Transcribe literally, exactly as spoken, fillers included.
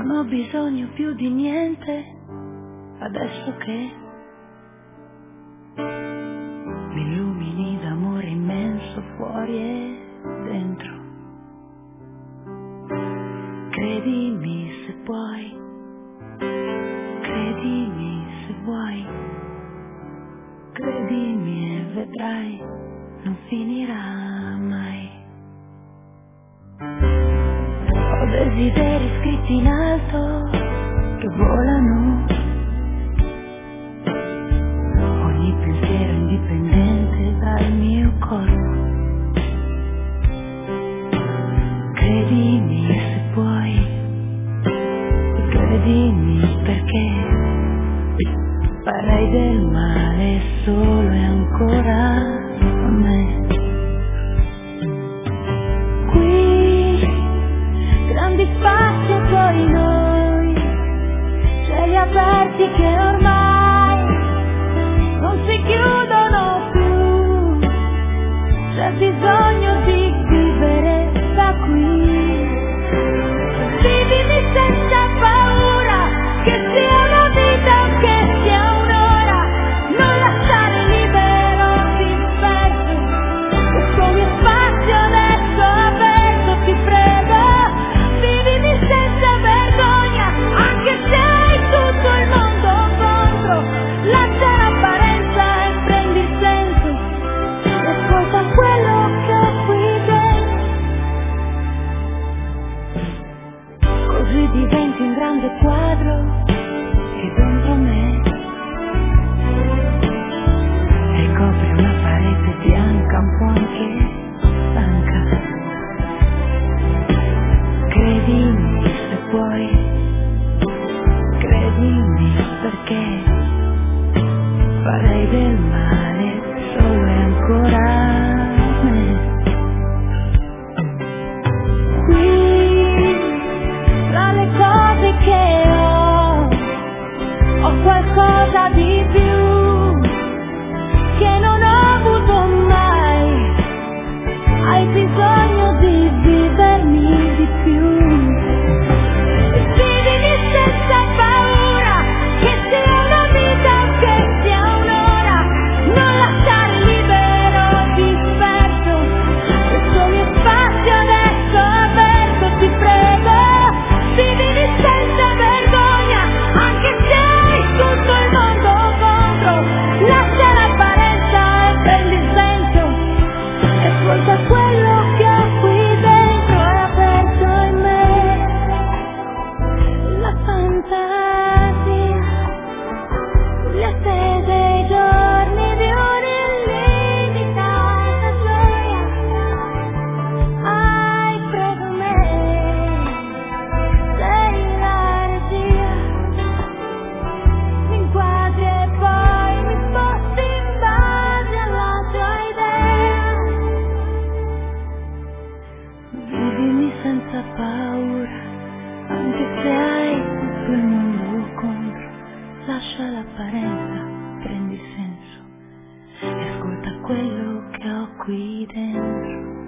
Non ho bisogno più di niente, adesso che mi illumini d'amore immenso fuori e dentro. Credimi se puoi, credimi se vuoi, credimi e vedrai, non finirà mai. Ho desideri scritti in alto che volano, ogni pensiero indipendente dal mio corpo. Credimi se puoi, credimi perché farei del male solo e ancora a me. Qui grandi spazi e poi noi, cieli aperti che ormai non si chiudono più. C'è bisogno di vivere da qui. Vivimi senza paura, che sia una vita o che sia un'ora, non lasciare libero disperso questo mio spazio adesso aperto, ti prego. Vivimi senza vergogna, anche se hai tutto il mondo contro. Lascia l'apparenza e prendi il senso, e ascolta quello che ho qui dentro. Così diventi un grande quadro che dentro me ricopre una parete bianca, un po' anche stanca. Credimi se puoi, credimi perché farei del male solo e ancora a me. Qui tra le cose che ho, ho qualcosa di più che non ho avuto mai. Hai bisogno di vivermi di più. Vivimi senza paura, che sia una vita o che sia un'ora, non lasciare libero disperso questo mio spazio adesso aperto, ti prego. Vivimi senza vergogna, anche se hai tutto il mondo contro. Lascia l'apparenza e prendi il senso, e ascolta quello che ho qui dentro, è aperto in me. La fantasia, le attese, i giorni di un'illimitata gioia. Hai preso me, sei la regia, mi inquadri e poi mi sposti in base alla tua idea. Vivimi senza paura, anche se hai tutto il mondo contro. Lascia l'apparenza, prendi senso, e ascolta quello che ho qui dentro.